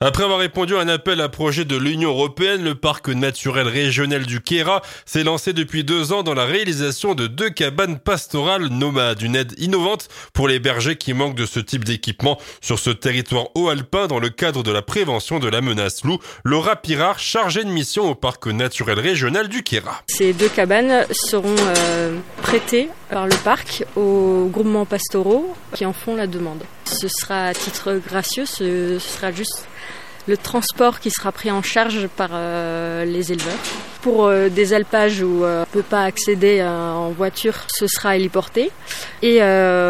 Après avoir répondu à un appel à projet de l'Union européenne, le parc naturel régional du Queyras s'est lancé depuis 2 ans dans la réalisation de 2 cabanes pastorales nomades, une aide innovante pour les bergers qui manquent de ce type d'équipement sur ce territoire haut-alpin dans le cadre de la prévention de la menace loup. Laura Pirard, chargée de mission au parc naturel régional du Queyras. Ces 2 cabanes seront prêtées par le parc aux groupements pastoraux qui en font la demande. Ce sera à titre gracieux, ce sera juste le transport qui sera pris en charge par les éleveurs. Pour des alpages où on ne peut pas accéder en voiture, ce sera héliporté. Et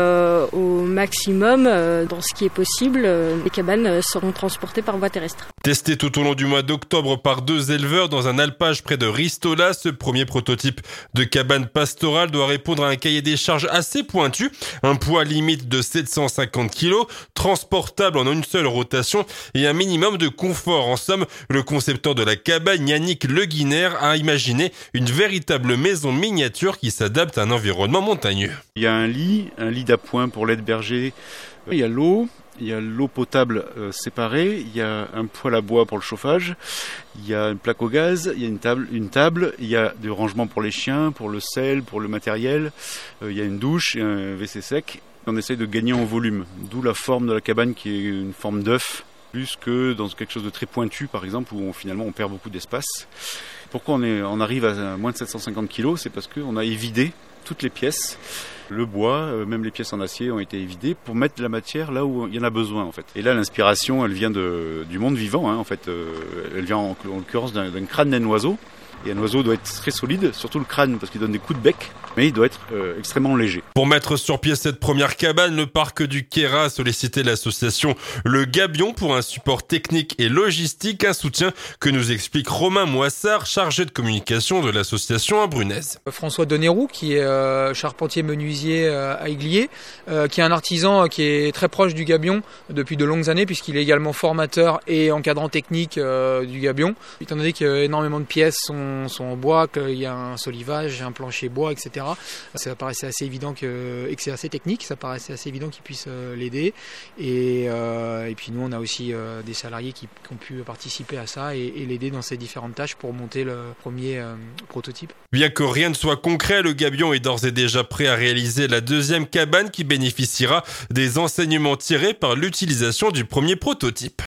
au maximum, dans ce qui est possible, les cabanes seront transportées par voie terrestre. Testé tout au long du mois d'octobre par 2 éleveurs dans un alpage près de Ristola, ce premier prototype de cabane pastorale doit répondre à un cahier des charges assez pointu. Un poids limite de 750 kg, transportable en une seule rotation et un minimum de confort. En somme, le concepteur de la cabane, Yannick Le Guiner, a imaginé une véritable maison miniature qui s'adapte à un environnement montagneux. Il y a un lit d'appoint pour l'aide berger. Il y a l'eau potable séparée, il y a un poêle à bois pour le chauffage, il y a une plaque au gaz, il y a une table, il y a du rangement pour les chiens, pour le sel, pour le matériel, il y a une douche et un WC sec. On essaye de gagner en volume, d'où la forme de la cabane qui est une forme d'œuf, plus que dans quelque chose de très pointu par exemple où finalement on perd beaucoup d'espace. Pourquoi on arrive à moins de 750 kg, c'est parce qu'on a évidé toutes les pièces. Le bois, même les pièces en acier ont été évidées pour mettre la matière là où il y en a besoin en fait. Et là l'inspiration elle vient du monde vivant en fait. Elle vient en l'occurrence d'un crâne d'un oiseau. Et un oiseau doit être très solide, surtout le crâne parce qu'il donne des coups de bec, mais il doit être extrêmement léger. Pour mettre sur pied cette première cabane, le parc du Queyras a sollicité l'association Le Gabion pour un support technique et logistique, un soutien que nous explique Romain Moissard, chargé de communication de l'association à Brunez. François Denéroux, qui est charpentier menuisier à Aiglier, qui est un artisan qui est très proche du Gabion depuis de longues années puisqu'il est également formateur et encadrant technique du Gabion. Étant donné qu'énormément de pièces sont en bois, qu'il y a un solivage, un plancher bois, etc. Ça paraissait assez évident et que c'est assez technique, ça paraissait assez évident qu'il puisse l'aider. Et puis nous, on a aussi des salariés qui ont pu participer à ça et l'aider dans ses différentes tâches pour monter le premier prototype. Bien que rien ne soit concret, le Gabion est d'ores et déjà prêt à réaliser la 2e cabane qui bénéficiera des enseignements tirés par l'utilisation du premier prototype.